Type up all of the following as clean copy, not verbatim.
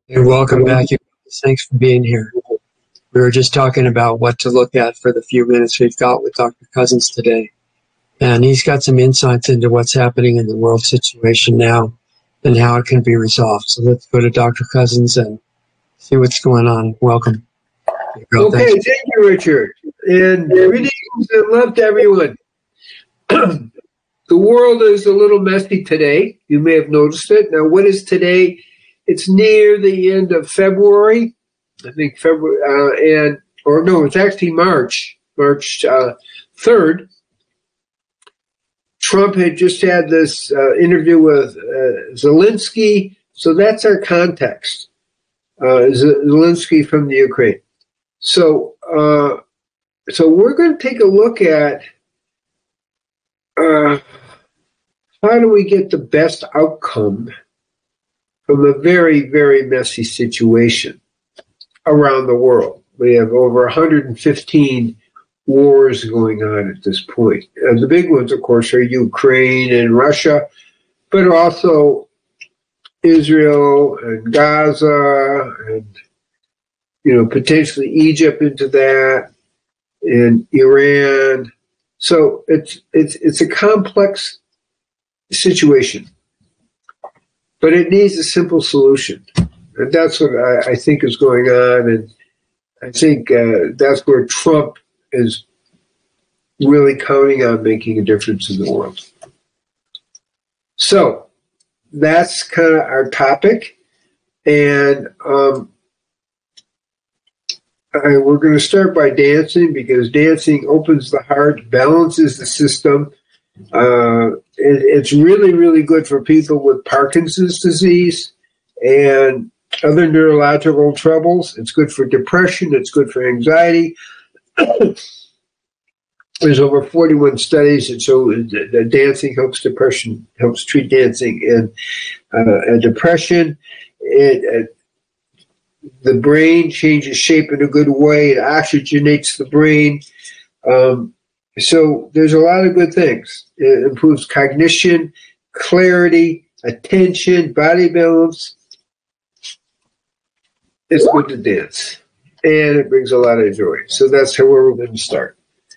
Hey, welcome back. Thanks for being here. We were just talking about what to look at for the few minutes we've got with Dr. Cousins today. And he's got some insights into what's happening in the world situation now and how it can be resolved. So let's go to Dr. Cousins and see what's going on. Welcome. Okay, thank you, Richard. And greetings and love to everyone. The world is a little messy today. You may have noticed it. Now, what is today? It's near the end of February. I think February, it's actually March 3rd. Trump had just had this interview with Zelensky. So that's our context. Zelensky from the Ukraine. So we're going to take a look at how do we get the best outcome from a very, very messy situation around the world. We have over 115 wars going on at this point. And the big ones, of course, are Ukraine and Russia, but also Israel and Gaza and, potentially Egypt into that and Iran. So it's a complex situation, but it needs a simple solution. And that's what I think is going on. And I think that's where Trump is really counting on making a difference in the world. So that's kind of our topic. And we're going to start by dancing, because dancing opens the heart, balances the system. It's really, really good for people with Parkinson's disease and other neurological troubles. It's good for depression. It's good for anxiety. There's over 41 studies that show that dancing helps treat dancing and depression. The brain changes shape in a good way. It oxygenates the brain. So there's a lot of good things. It improves cognition, clarity, attention, body balance. It's good to dance. And it brings a lot of joy. So that's where we're going to start.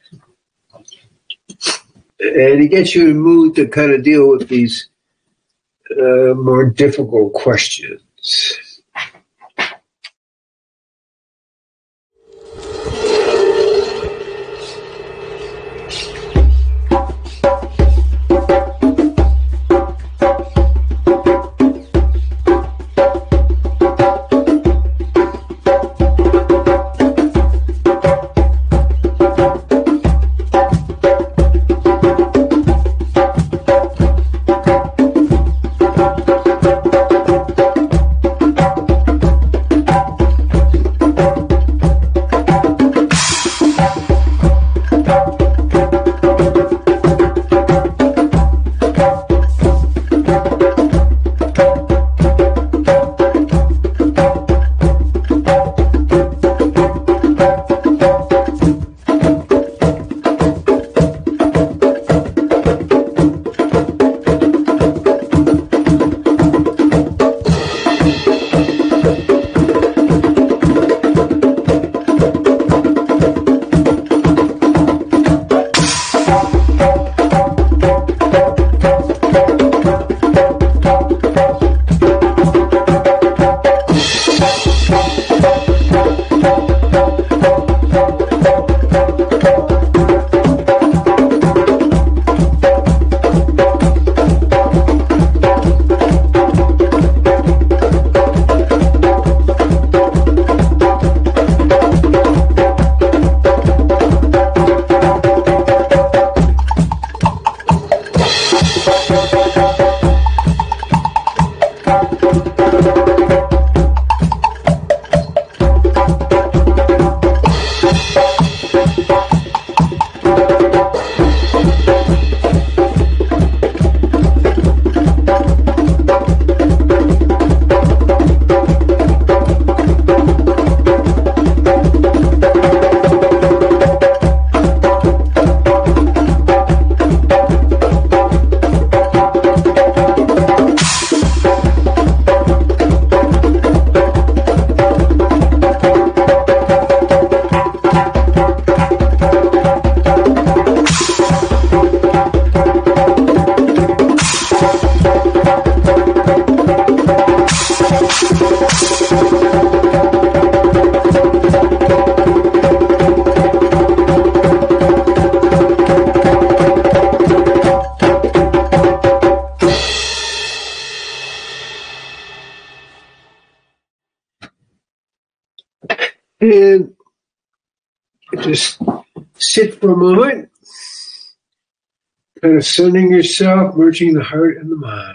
And it gets you in the mood to kind of deal with these more difficult questions. And just sit for a moment, kind of centering yourself, merging the heart and the mind.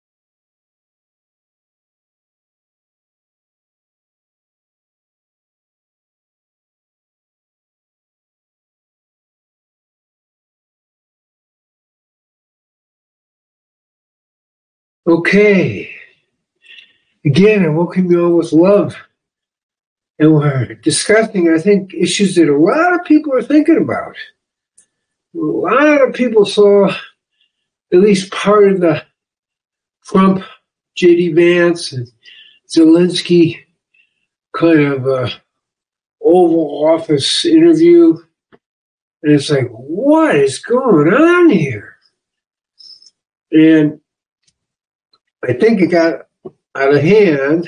Okay. Again, I welcome you all with love. And we're discussing, I think, issues that a lot of people are thinking about. A lot of people saw at least part of the Trump, J.D. Vance, and Zelensky kind of Oval Office interview. And it's like, what is going on here? And I think it got out of hand.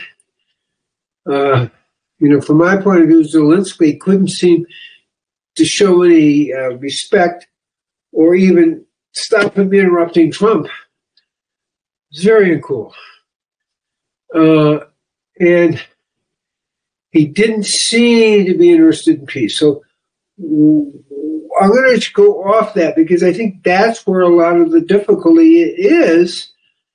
From my point of view, Zelensky couldn't seem to show any respect or even stop him interrupting Trump. It's very uncool. And he didn't seem to be interested in peace. So I'm going to go off that because I think that's where a lot of the difficulty is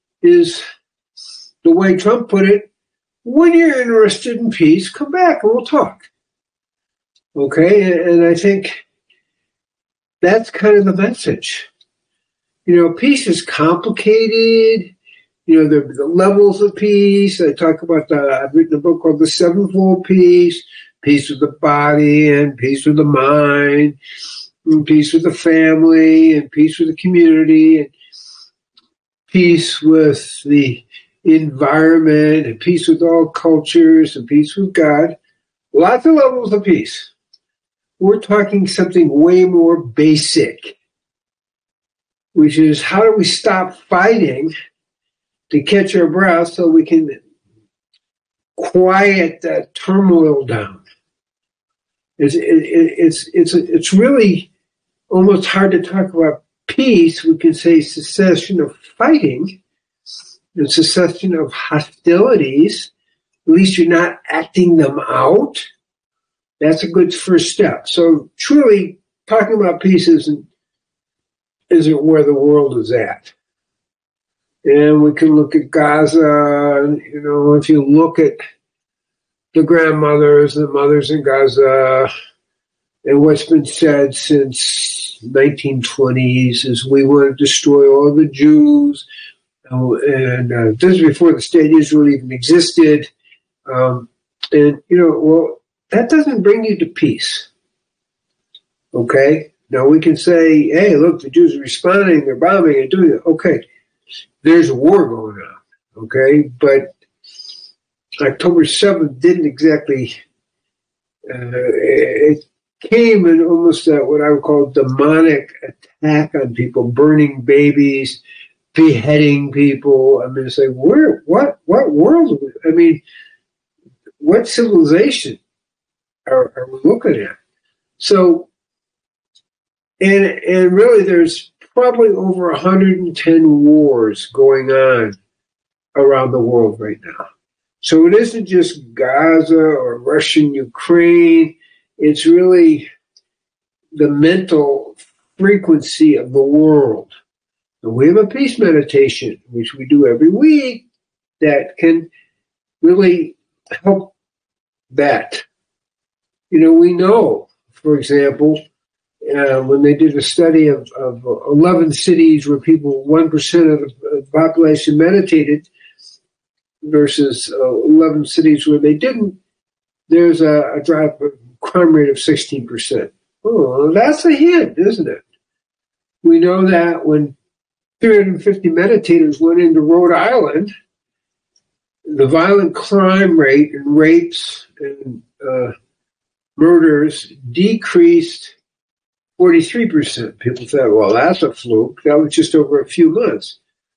the way Trump put it. When you're interested in peace, come back and we'll talk. Okay? And I think that's kind of the message. Peace is complicated. The levels of peace. I've written a book called The Sevenfold Peace, peace with the body and peace with the mind, and peace with the family and peace with the community and peace with the environment and peace with all cultures and peace with God. Lots of levels of peace. We're talking something way more basic, which is how do we stop fighting to catch our breath so we can quiet that turmoil down. It's really almost hard to talk about peace. We can say cessation of fighting and cessation of hostilities. At least you're not acting them out. That's a good first step. So truly, talking about peace isn't where the world is at. And we can look at Gaza. If you look at the grandmothers, the mothers in Gaza, and what's been said since 1920s is we want to destroy all the Jews. And this is before the state Israel even existed. That doesn't bring you to peace. Okay? Now we can say, hey, look, the Jews are responding, they're bombing and doing it. Okay. There's a war going on. Okay? But October 7th didn't exactly, it came in almost what I would call demonic attack on people, burning babies, beheading people. It's like, what world? What civilization are we looking at? So, and really there's probably over 110 wars going on around the world right now. So it isn't just Gaza or Russian Ukraine. It's really the mental frequency of the world. And we have a peace meditation, which we do every week, that can really help that. We know, for example, when they did a study of 11 cities where 1% of the population meditated versus 11 cities where they didn't, there's a drop of crime rate of 16%. Oh, that's a hint, isn't it? We know that when 350 meditators went into Rhode Island, the violent crime rate and rapes and murders decreased 43%. People thought, well, that's a fluke. That was just over a few months.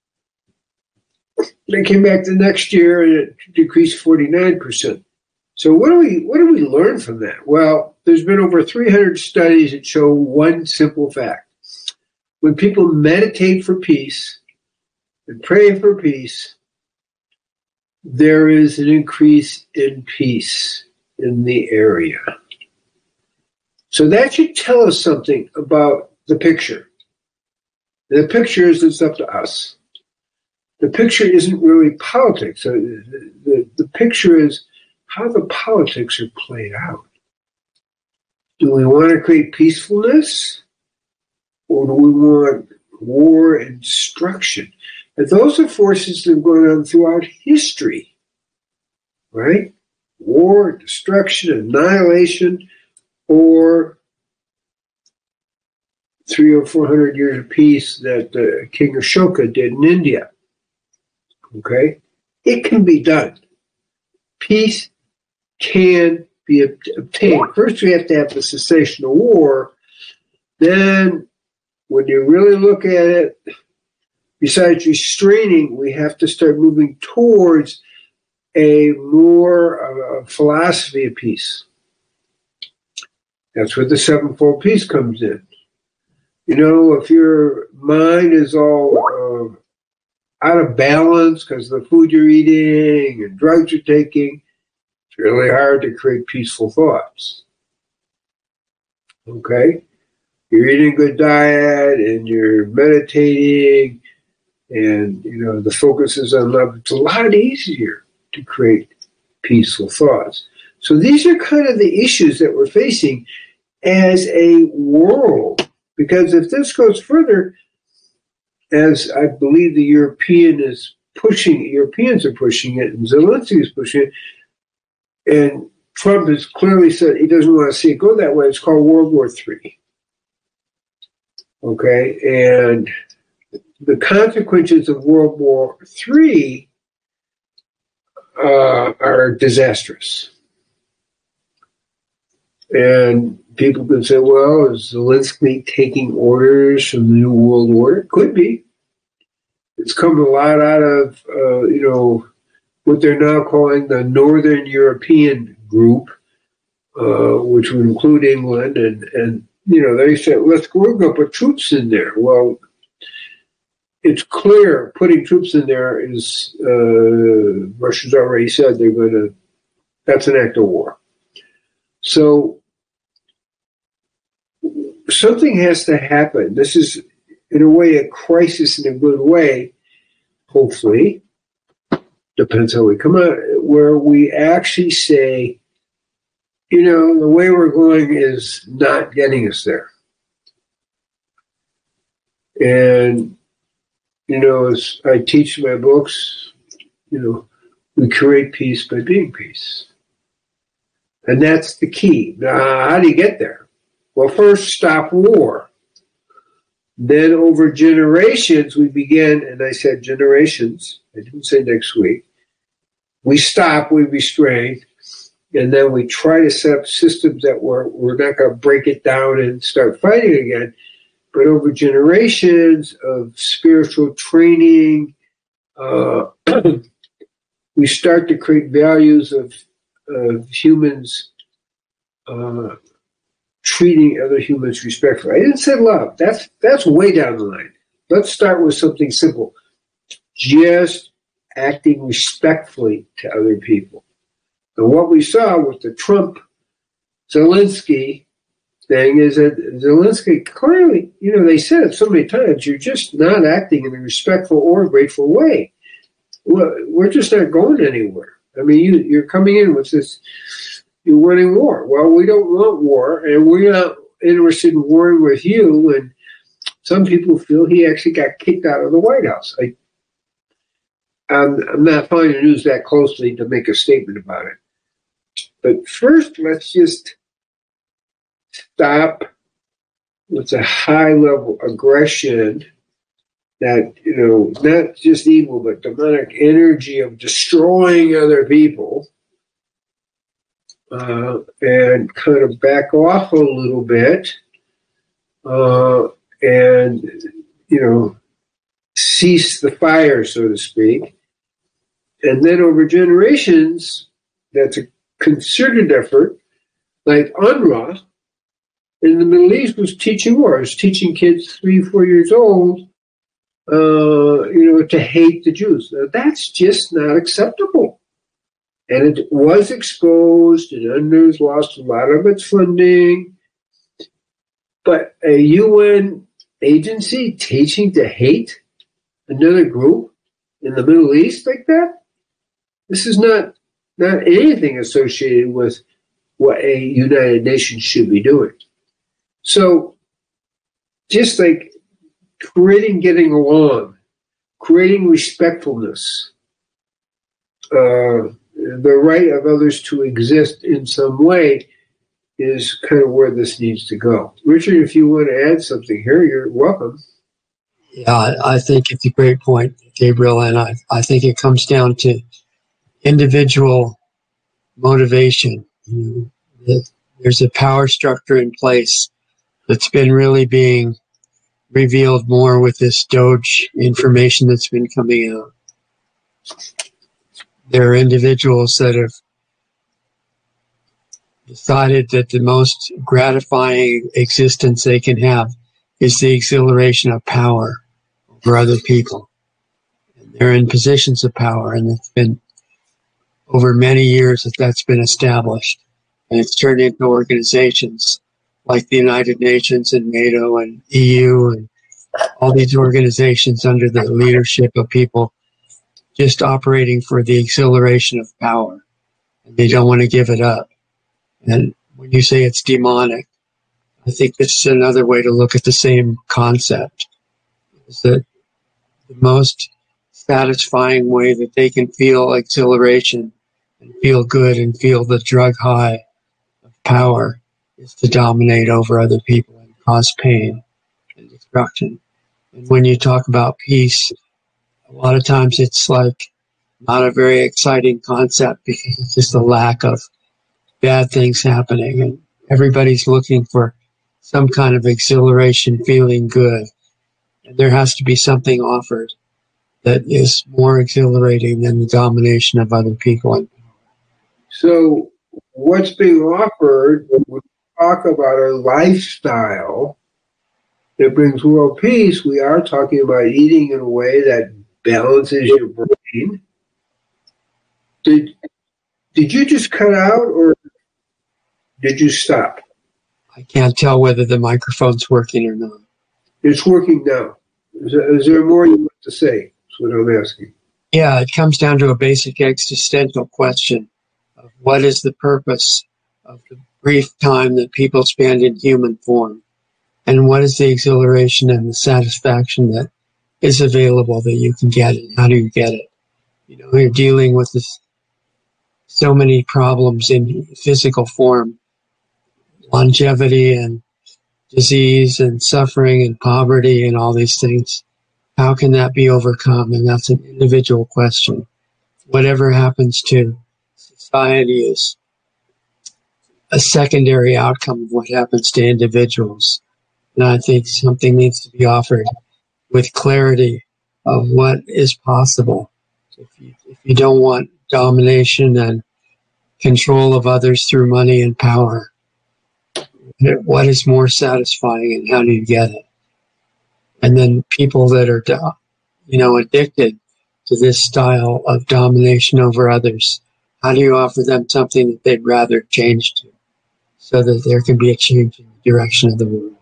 They came back the next year and it decreased 49%. So what do we learn from that? Well, there's been over 300 studies that show one simple fact. When people meditate for peace and pray for peace, there is an increase in peace in the area. So that should tell us something about the picture. The picture is it's up to us. The picture isn't really politics. The picture is how the politics are played out. Do we want to create peacefulness, or do we want war and destruction? And those are forces that have gone on throughout history, right? War, destruction, annihilation, or 300 or 400 years of peace that King Ashoka did in India. Okay? It can be done. Peace can be obtained. First, we have to have the cessation of war. Then, when you really look at it, besides restraining, we have to start moving towards a more philosophy of peace. That's where the sevenfold peace comes in. You know, if your mind is all out of balance because of the food you're eating and drugs you're taking, it's really hard to create peaceful thoughts. Okay? You're eating a good diet and you're meditating and, you know, the focus is on love. It's a lot easier to create peaceful thoughts. So these are kind of the issues that we're facing as a world. Because if this goes further, as I believe the Europeans are pushing it, and Zelensky is pushing it, and Trump has clearly said he doesn't want to see it go that way. It's called World War III. Okay? And the consequences of World War III are disastrous. And people could say, well, is Zelensky taking orders from the New World Order? Could be. It's come a lot out of, what they're now calling the Northern European group, which would include England. And they said, we're going to put troops in there. Well, it's clear putting troops in there is, Russia's already said that's an act of war. So something has to happen. This is, in a way, a crisis in a good way, hopefully. Depends how we come out, where we actually say, the way we're going is not getting us there. And, as I teach in my books, we create peace by being peace. And that's the key. Now, how do you get there? Well, first, stop war. Then over generations, we began, and I said generations, I didn't say next week. We stop, we restrain, and then we try to set up systems that we're not going to break it down and start fighting again. But over generations of spiritual training, we start to create values of humans treating other humans respectfully. I didn't say love. That's way down the line. Let's start with something simple. Just acting respectfully to other people. And what we saw with the Trump-Zelensky thing is that Zelensky clearly, they said it so many times, you're just not acting in a respectful or grateful way. Well, we're just not going anywhere. I mean, you're coming in with this, you're winning war. Well, we don't want war, and we're not interested in warring with you. And some people feel he actually got kicked out of the White House. I'm not following the news that closely to make a statement about it. But first, let's just stop with a high-level aggression that, not just evil, but demonic energy of destroying other people, and kind of back off a little bit, and, cease the fire, so to speak. And then over generations, that's a concerted effort, like UNRWA in the Middle East was teaching wars, teaching kids 3-4 years old, to hate the Jews. Now, that's just not acceptable. And it was exposed, and UNRWA's lost a lot of its funding. But a UN agency teaching to hate another group in the Middle East like that? This is not anything associated with what a United Nations should be doing. So just like creating getting along, creating respectfulness, the right of others to exist in some way is kind of where this needs to go. Richard, if you want to add something here, you're welcome. Yeah, I think it's a great point, Gabriel, and I think it comes down to individual motivation. There's a power structure in place that's been really being revealed more with this Doge information that's been coming out. There are individuals that have decided that the most gratifying existence they can have is the exhilaration of power over other people. And they're in positions of power, and it's been over many years that's been established. And it's turned into organizations like the United Nations and NATO and EU and all these organizations under the leadership of people just operating for the exhilaration of power. And they don't want to give it up. And when you say it's demonic, I think this is another way to look at the same concept. Is that the most satisfying way that they can feel exhilaration and feel good and feel the drug high of power is to dominate over other people and cause pain and destruction. And when you talk about peace, a lot of times it's like not a very exciting concept because it's just a lack of bad things happening, and everybody's looking for some kind of exhilaration, feeling good. And there has to be something offered that is more exhilarating than the domination of other people. So what's being offered, when we talk about a lifestyle that brings world peace, we are talking about eating in a way that balances your brain. Did you just cut out, or did you stop? I can't tell whether the microphone's working or not. It's working now. Is there more you want to say? That's what I'm asking. Yeah, it comes down to a basic existential question of what is the purpose of the brief time that people spend in human form, and what is the exhilaration and the satisfaction that is available that you can get, and how do you get it? You know, you're dealing with this, so many problems in physical form, longevity and disease and suffering and poverty and all these things. How can that be overcome? And that's an individual question. Whatever happens to society is a secondary outcome of what happens to individuals. And I think something needs to be offered with clarity of what is possible. If you don't want domination and control of others through money and power, what is more satisfying and how do you get it? And then people that are, addicted to this style of domination over others, how do you offer them something that they'd rather change to so that there can be a change in the direction of the world?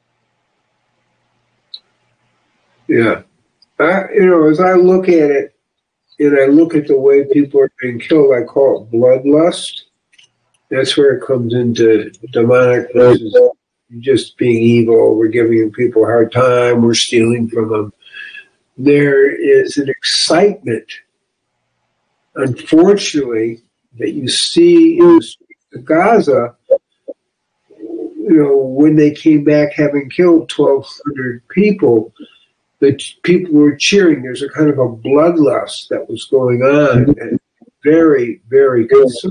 Yeah. As I look at it, and I look at the way people are being killed, I call it bloodlust. That's where it comes into demonic places. Just being evil, we're giving people a hard time, we're stealing from them. There is an excitement, unfortunately, that you see in the streets of Gaza, when they came back having killed 1,200 people, the people were cheering. There's a kind of a bloodlust that was going on, and very, very concerning.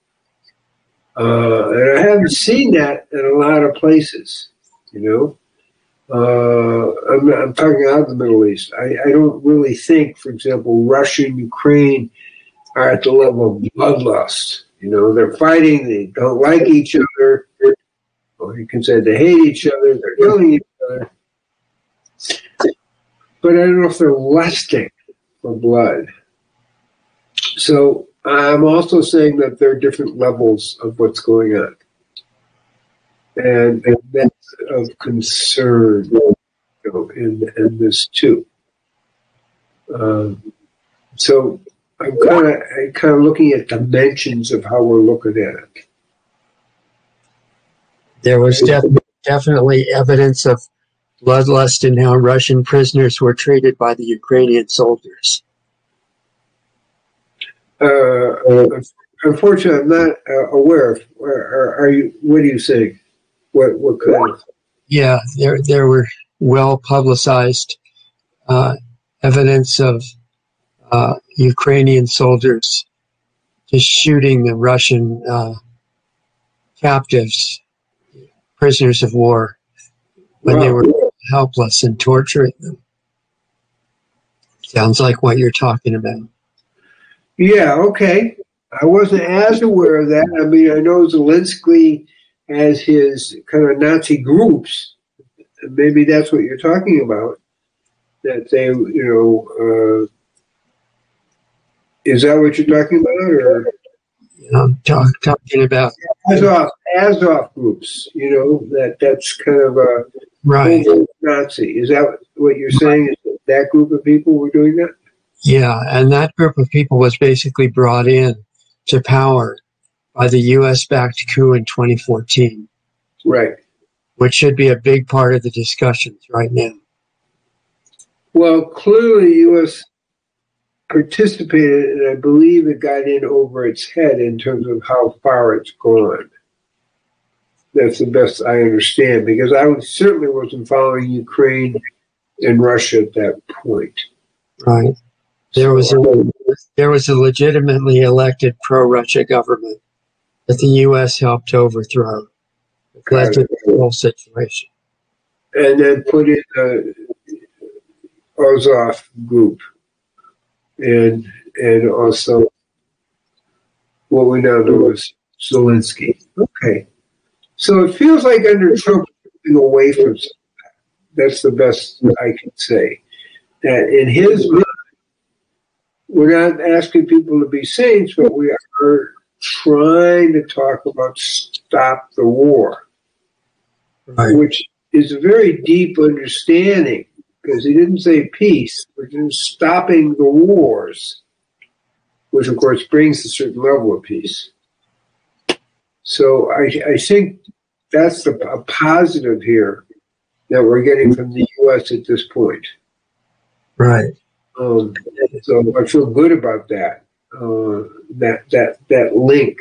And I haven't seen that in a lot of places, I'm talking out of the Middle East. I don't really think, for example, Russia and Ukraine are at the level of bloodlust. They're fighting, they don't like each other, or you can say they hate each other, they're killing each other. But I don't know if they're lusting for blood. So I'm also saying that there are different levels of what's going on. And that's of concern, in this too. So I'm kind of looking at dimensions of how we're looking at it. There was definitely evidence of bloodlust in how Russian prisoners were treated by the Ukrainian soldiers. Unfortunately, I'm not aware of. Are you? What are you saying? What kind of? Yeah, there were well publicized evidence of Ukrainian soldiers just shooting the Russian captives, prisoners of war, when they were helpless, and torturing them. Sounds like what you're talking about. Yeah, okay. I wasn't as aware of that. I mean, I know Zelensky has his kind of Nazi groups. Maybe that's what you're talking about. That they, is that what you're talking about? Or I'm talking about Azov groups, that's kind of a right. Nazi. Is that what you're saying? Is that group of people were doing that? Yeah, and that group of people was basically brought in to power by the U.S.-backed coup in 2014. Right. Which should be a big part of the discussions right now. Well, clearly the U.S. participated, and I believe it got in over its head in terms of how far it's gone. That's the best I understand, because I certainly wasn't following Ukraine and Russia at that point. Right. There was a legitimately elected pro-Russia government that the U.S. helped overthrow. It led to the whole situation. And then put in the Azov group, and also what we now know as Zelensky. Okay. So it feels like under Trump, we're moving away from something. That's the best I can say. That in his mind, we're not asking people to be saints, but we are trying to talk about stop the war, right. Which is a very deep understanding, because he didn't say peace, but just stopping the wars, which of course brings a certain level of peace. So I think that's a positive here that we're getting from the U.S. at this point. Right. So I feel good about that. That link,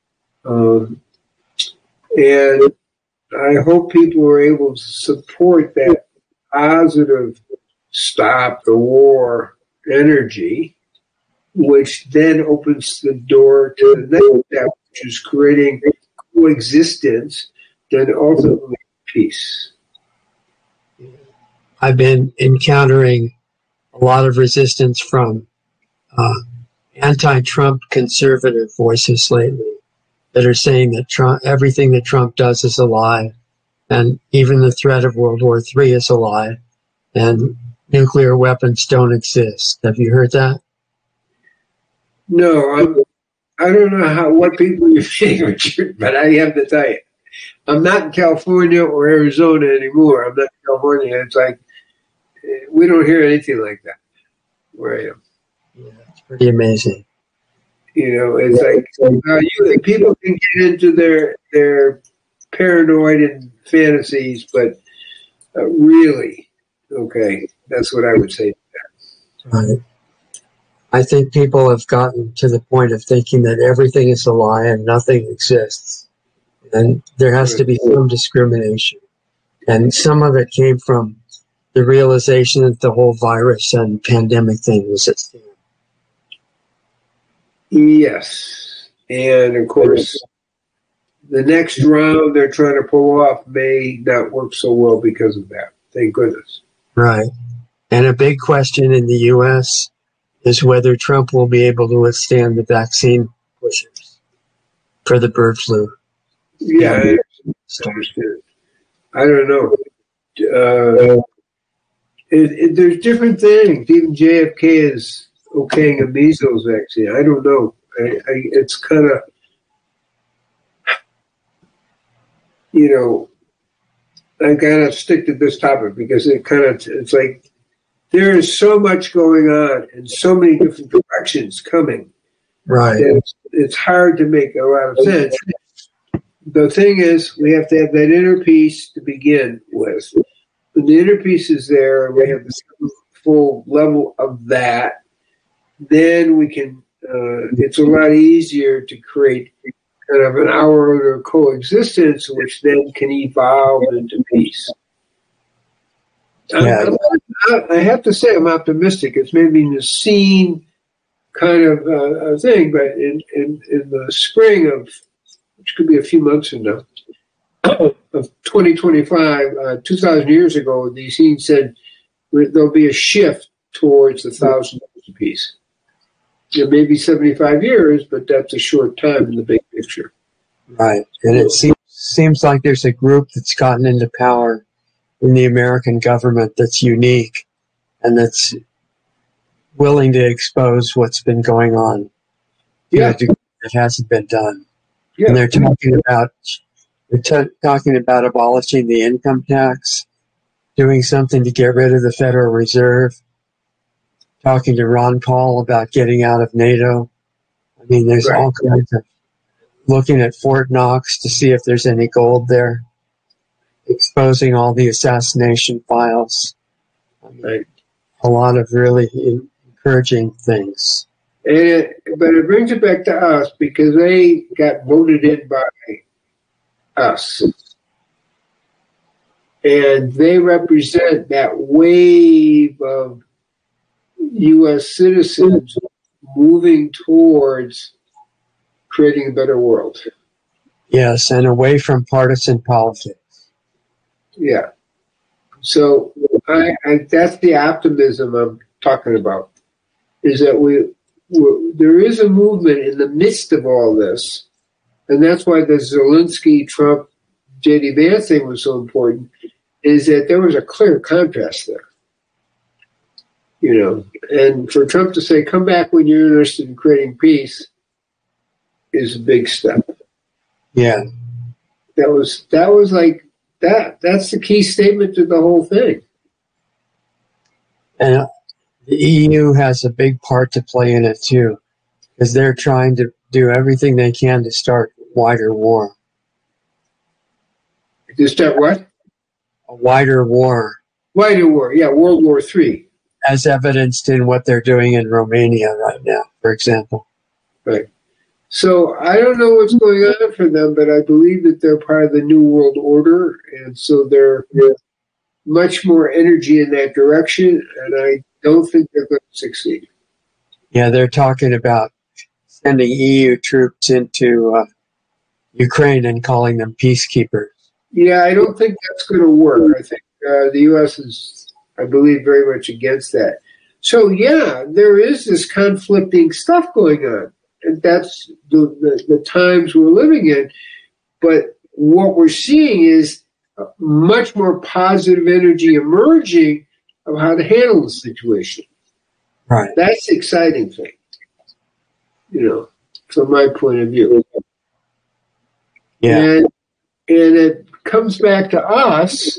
and I hope people are able to support that positive stop the war energy, which then opens the door to the next step, which is creating coexistence, then ultimately peace. I've been encountering a lot of resistance from anti-Trump conservative voices lately that are saying that everything that Trump does is a lie, and even the threat of World War III is a lie, and nuclear weapons don't exist. Have you heard that? No, I don't know what people you think, Richard, but I have to tell you, I'm not in California or Arizona anymore. I'm not in California. It's like we don't hear anything like that where I am. Yeah, it's pretty amazing. It's like people can get into their paranoid and fantasies, but really, okay, that's what I would say to that. Right. I think people have gotten to the point of thinking that everything is a lie and nothing exists. And there has to be some discrimination. And some of it came from the realization that the whole virus and pandemic thing was at stake. Yes. And of course, the next round they're trying to pull off may not work so well because of that. Thank goodness. Right. And a big question in the U.S. is whether Trump will be able to withstand the vaccine pushers for the bird flu. Yeah, I understand. I don't know. There's different things. Even JFK is okaying a measles vaccine. I don't know. It's kind of, I gotta stick to this topic because it's like there is so much going on and so many different directions coming. Right. It's hard to make a lot of sense. The thing is, we have to have that inner peace to begin with. When the inner peace is there, and we have the full level of that, then we can. It's a lot easier to create kind of an hour coexistence, which then can evolve into peace. Yeah. I have to say, I'm optimistic. It's maybe the scene kind of thing, but in the spring of, which could be a few months from now, of 2025, 2,000 years ago, the scene said there'll be a shift towards the 1,000 years of peace. It may be 75 years, but that's a short time in the big picture. Right. And it seems like there's a group that's gotten into power in the American government that's unique and that's willing to expose what's been going on. Yeah. It hasn't been done. Yeah. And they're talking about abolishing the income tax, doing something to get rid of the Federal Reserve, talking to Ron Paul about getting out of NATO. I mean, there's all kinds of looking at Fort Knox to see if there's any gold there, exposing all the assassination files. I mean, a lot of really encouraging things. But it brings it back to us because they got voted in by us. And they represent that wave of U.S. citizens moving towards creating a better world. Yes, and away from partisan politics. Yeah. So that's the optimism I'm talking about, is that there is a movement in the midst of all this, and that's why the Zelensky, Trump, J.D. Vance thing was so important, is that there was a clear contrast there. And for Trump to say, come back when you're interested in creating peace is a big step. Yeah. That was like that. That's the key statement to the whole thing. And the EU has a big part to play in it too, because they're trying to do everything they can to start a wider war. To start what? A wider war. Wider war, yeah, World War III. As evidenced in what they're doing in Romania right now, for example. Right. So I don't know what's going on for them, but I believe that they're part of the New World Order, and so they're much more energy in that direction, and I don't think they're going to succeed. Yeah, they're talking about sending EU troops into Ukraine and calling them peacekeepers. Yeah, I don't think that's going to work. I think the U.S. is, I believe, very much against that. So, yeah, there is this conflicting stuff going on. And that's the times we're living in. But what we're seeing is much more positive energy emerging of how to handle the situation. Right. That's the exciting thing, from my point of view. Yeah. And it comes back to us,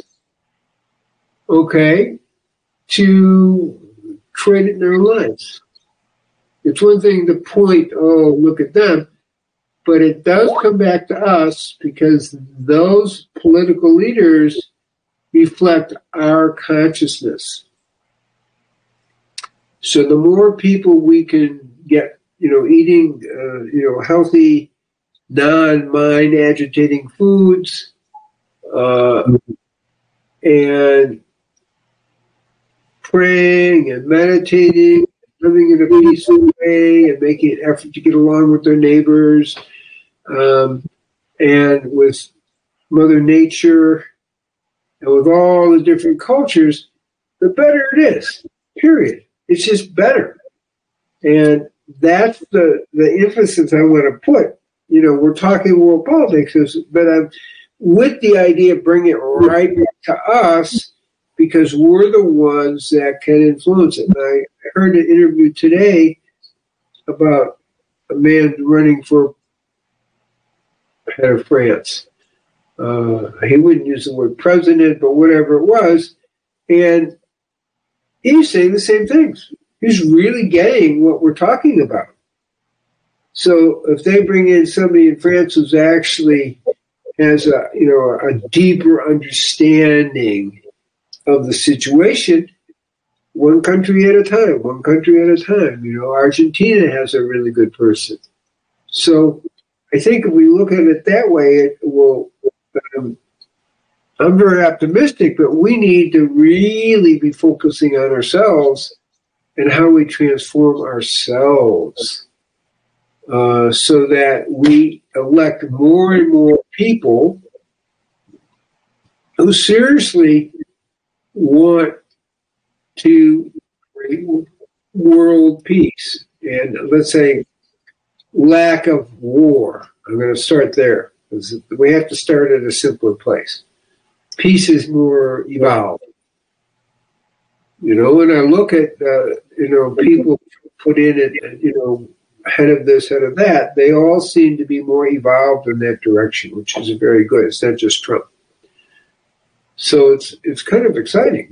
to create it in our lives. It's one thing to point, look at them, but it does come back to us because those political leaders reflect our consciousness. So the more people we can get, eating, healthy, non-mind agitating foods, and praying and meditating, living in a peaceful way and making an effort to get along with their neighbors, and with Mother Nature, and with all the different cultures, the better it is, period. It's just better. And that's the emphasis I want to put. We're talking world politics, but I'm with the idea of bringing it right back to us, because we're the ones that can influence it. And I heard an interview today about a man running for head of France. He wouldn't use the word president, but whatever it was. And he's saying the same things. He's really getting what we're talking about. So if they bring in somebody in France who's actually has a deeper understanding of the situation, one country at a time. Argentina has a really good person. So I think if we look at it that way, it will. I'm very optimistic, but we need to really be focusing on ourselves and how we transform ourselves so that we elect more and more people who seriously want to create world peace and, let's say, lack of war. I'm going to start there. We have to start at a simpler place. Peace is more evolved. When I look at, people put in it, head of this, head of that, they all seem to be more evolved in that direction, which is very good. It's not just Trump. So it's kind of exciting.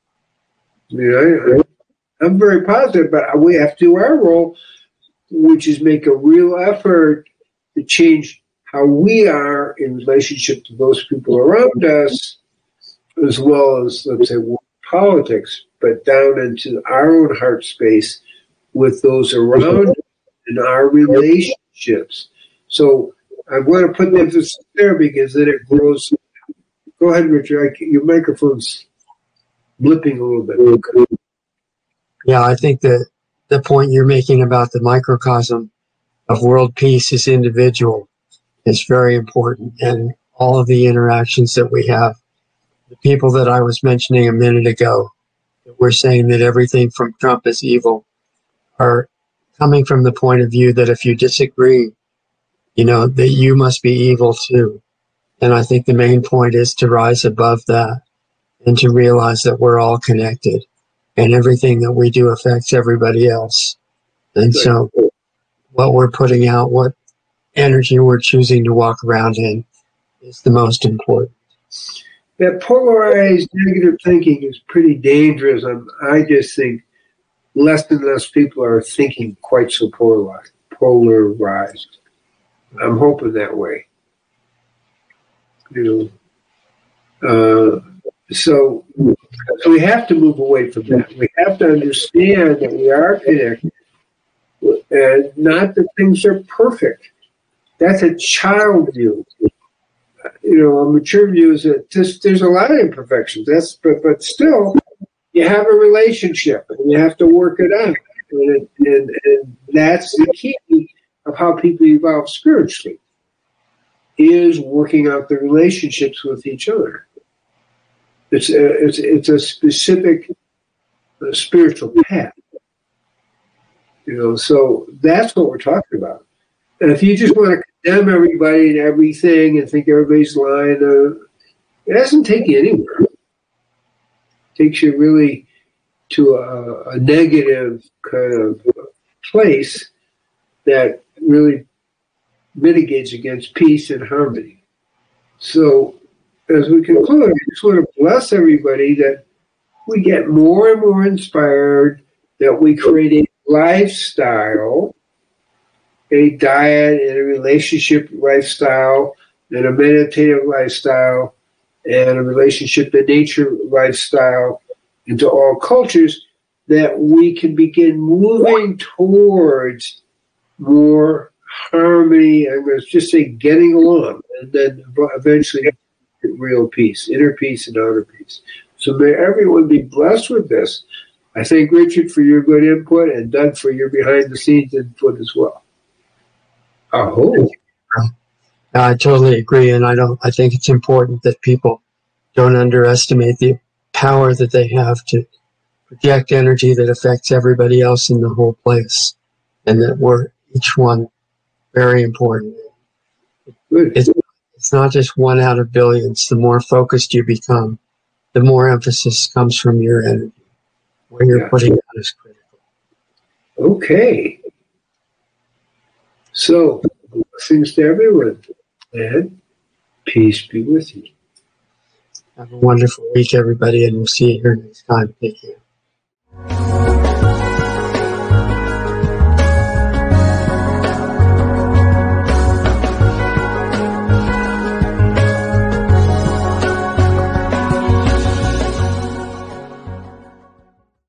I'm very positive, but we have to do our role, which is make a real effort to change how we are in relationship to those people around us, as well as, let's say, world politics, but down into our own heart space with those around us in our relationships. So I'm going to put the emphasis there because then it grows. Go ahead, Richard. Your microphone's blipping a little bit. Yeah, I think that the point you're making about the microcosm of world peace is individual is very important, and all of the interactions that we have, the people that I was mentioning a minute ago, that we're saying that everything from Trump is evil, are coming from the point of view that if you disagree, that you must be evil too. And I think the main point is to rise above that and to realize that we're all connected and everything that we do affects everybody else. And so what we're putting out, what energy we're choosing to walk around in is the most important. That polarized negative thinking is pretty dangerous. I just think less and less people are thinking quite so polarized. I'm hoping that way. So we have to move away from that. We have to understand that we are connected, and not that things are perfect. That's a child view. A mature view is that there's a lot of imperfections. But still, you have a relationship, and you have to work it out. And that's the key of how people evolve spiritually, is working out the relationships with each other. It's a specific spiritual path. So that's what we're talking about. And if you just want to condemn everybody and everything and think everybody's lying, it doesn't take you anywhere. It takes you really to a negative kind of place that really mitigates against peace and harmony. So as we conclude, I just want to bless everybody that we get more and more inspired, that we create a lifestyle, a diet and a relationship lifestyle, and a meditative lifestyle, and a relationship to nature lifestyle into all cultures, that we can begin moving towards more harmony, I'm going to just say getting along, and then eventually real peace, inner peace and outer peace. So may everyone be blessed with this. I thank Richard for your good input and Doug for your behind-the-scenes input as well. I totally agree, and I think it's important that people don't underestimate the power that they have to project energy that affects everybody else in the whole place, and that we're each one very important. It's not just one out of billions. The more focused you become, the more emphasis comes from your energy. Where you're putting out is critical. Okay. So, blessings to everyone, and peace be with you. Have a wonderful week, everybody, and we'll see you here next time. Take care.